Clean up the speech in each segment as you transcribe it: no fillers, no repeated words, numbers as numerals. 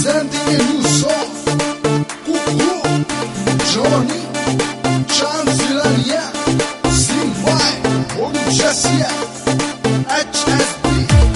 Representing a new song, Cucu, Johnny, Chanzilania, Simbai, Oluchesia, HSB.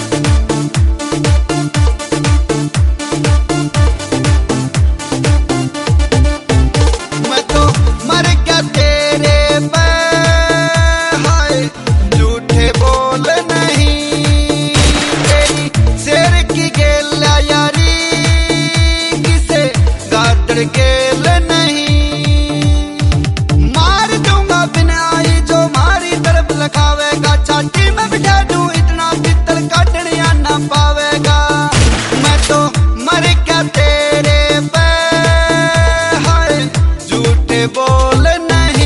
मैं तो मर गया तेरे पे, हाय झूठे बोल नहीं, तेरी शेर की गेला यारी किसे गादड़ गेल नहीं। मार दूंगा बिन आई जो मारी तरफ लगावेगा, छाती में बिठा दूं इतना पित्तल काटने ना पावेगा। मैं तो मर गया तेरे पे, हाय झूठे बोल नहीं।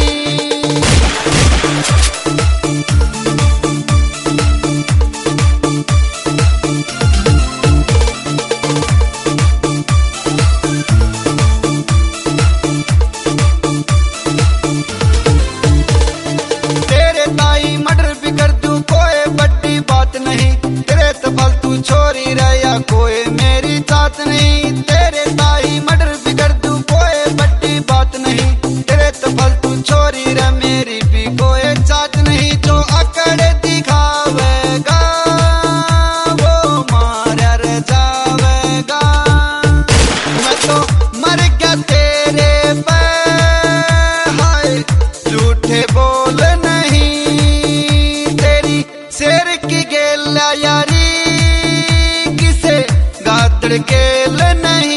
तेरे ताई मर्डर भी कर दूं कोई बड़ी बात नहीं, तेरे तो फालतू छोरी रहा कोई मेरी चाहत नहीं। तेरे ताई मर्डर भी कर दूं कोई बड़ी बात नहीं, तेरे तो फालतू छोरी रहा मेरी भी कोई चाहत नहीं। जो अकड़ दिखावेगा वो मार जावेगा। मैं तो मर गया तेरे पे, हाय झूठे बोल नहीं, तेरी शेर की गेला यारी किसे गादड़ गेल नहीं।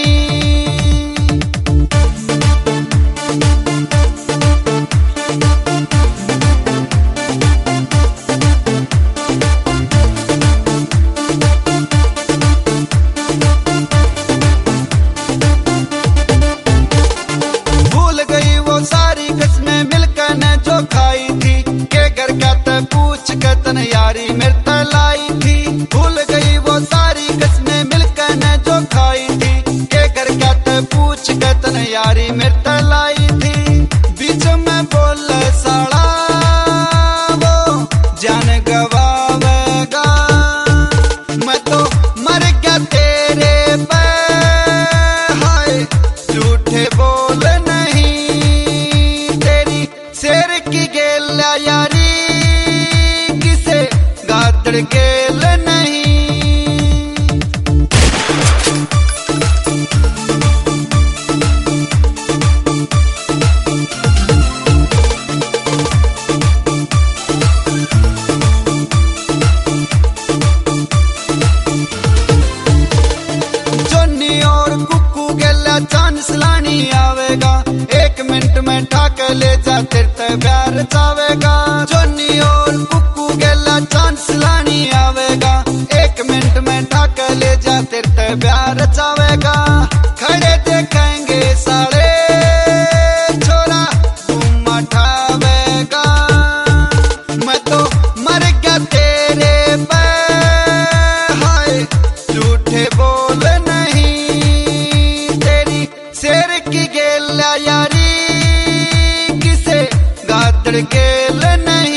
भूल गई वो सारी कसमें मिलकर ने जो खाई थी, के घर का ते पूछ के तन यारी मेरे ते लाई थी। भूल गई वो सारी कसमें मिलकर ने जो खाई थी, के घर का ते पूछ के तन यारी मेरे ते लाई थी। बीच में बोले साला वो जान गवावेगा। मैं तो मर गया तेरे पे, हाय झूठे बोल नहीं, तेरी शेर की गेला यारी किसे गादड़ गेल नहीं। जोनी और कुकू गेला चांस लानी आवेगा, एक मिनट में ठाके ले जा तेरे ते प्यार चावेगा। जोनी और कुकू गेला चांस लानी आवेगा, एक मिनट में ठाके ले जा तेरे ते प्यार चावेगा। खड़े देखेंगे साले छोरा तुम उठावेगा। मैं तो मर गया तेरे पे, हाय झूठे बोल नहीं, तेरी शेर की गेला यारी किसे गादड़ गेल नहीं।